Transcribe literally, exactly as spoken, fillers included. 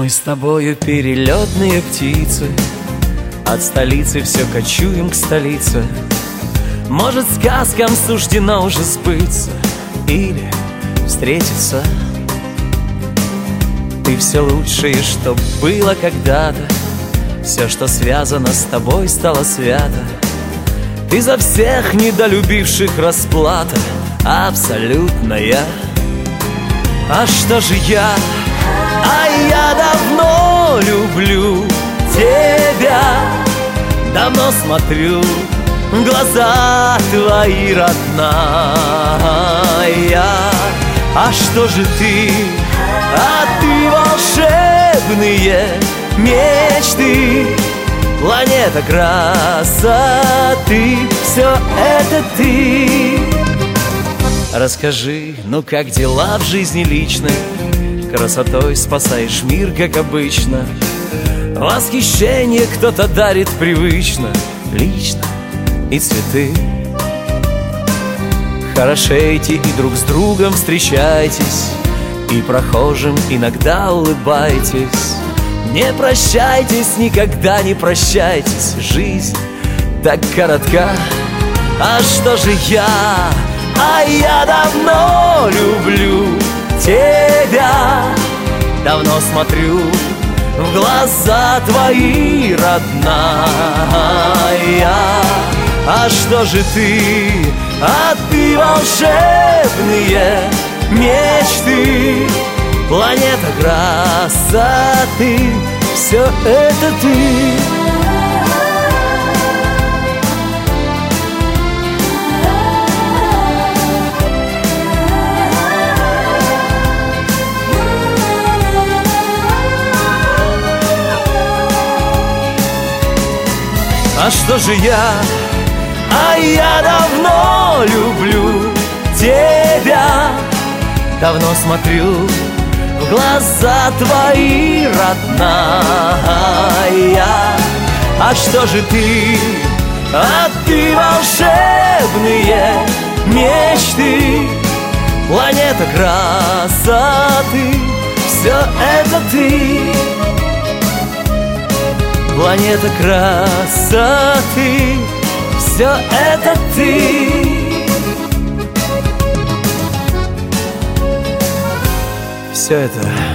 Мы с тобою перелетные птицы, от столицы все кочуем к столице. Может, сказкам суждено уже сбыться или встретиться. Ты все лучшее, что было когда-то, все, что связано с тобой, стало свято. Ты за всех недолюбивших расплата абсолютная. А что же я? А я давно люблю тебя, давно смотрю в глаза твои, родная. А что же ты? А ты волшебные мечты, планета красоты, все это ты. Расскажи, ну как дела в жизни личной? Красотой спасаешь мир, как обычно. Восхищение кто-то дарит привычно, лично, и цветы. Хорошейте и друг с другом встречайтесь, и прохожим иногда улыбайтесь. Не прощайтесь, никогда не прощайтесь, жизнь так коротка. А что же я? А я давно люблю тебя, давно смотрю в глаза твои, родная. А что же ты? А ты волшебные мечты, планета красоты, все это ты. А что же я? А я давно люблю тебя, давно смотрю в глаза твои, родная. А что же ты? А ты волшебные мечты, планета красоты, все это ты. Планета красоты, все это ты. Все это